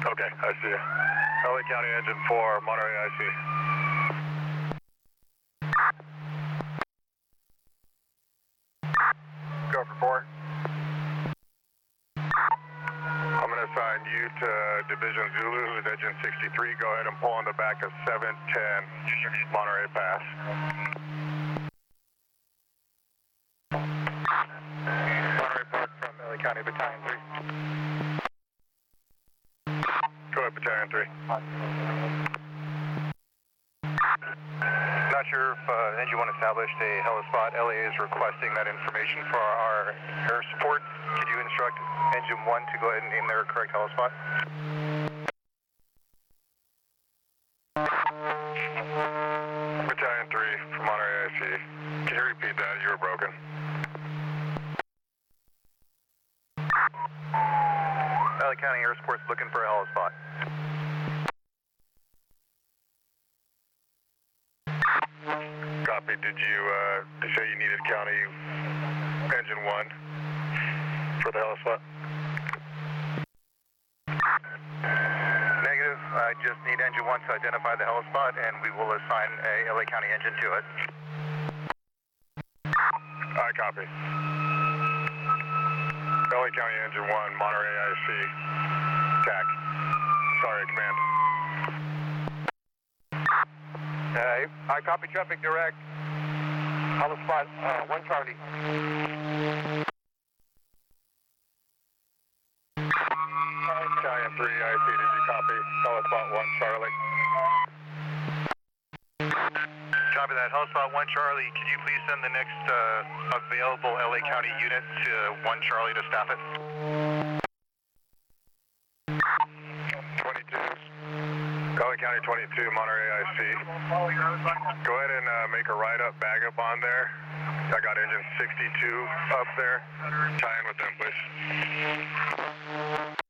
Okay, I see you. LA County Engine 4, Monterey, I see. Go for 4. I'm going to assign you to Division Zulu, who's engine 63. Go ahead and pull on the back of 710 Monterey Pass. Monterey Park from LA County Battalion 3. Go ahead, Battalion 3. Not sure if Engine 1 established a helispot. LA is requesting that information for our air support. Could you instruct Engine 1 to go ahead and name their correct helispot? Battalion 3 from Monterey IC. Can you repeat that? You were broken. LA County Air Support's looking for a helispot. Copy. Did you say you needed County Engine 1 for the helispot? Negative. I just need Engine 1 to identify the helispot, and we will assign a LA County engine to it. I copy. LA County Engine 1, Monterey IC. TAC. Sorry, command. I copy traffic direct. Helispot 1 Charlie. Battalion 3 IC, did you copy? Helispot 1 Charlie. Copy that. Helispot 1 Charlie, could you please send the next available LA County unit to 1 Charlie to staff it? 22. LA County 22, Monterey IC. Go ahead and make a ride-up, bag up on there. I got engine 62 up there. Tie in with them, please.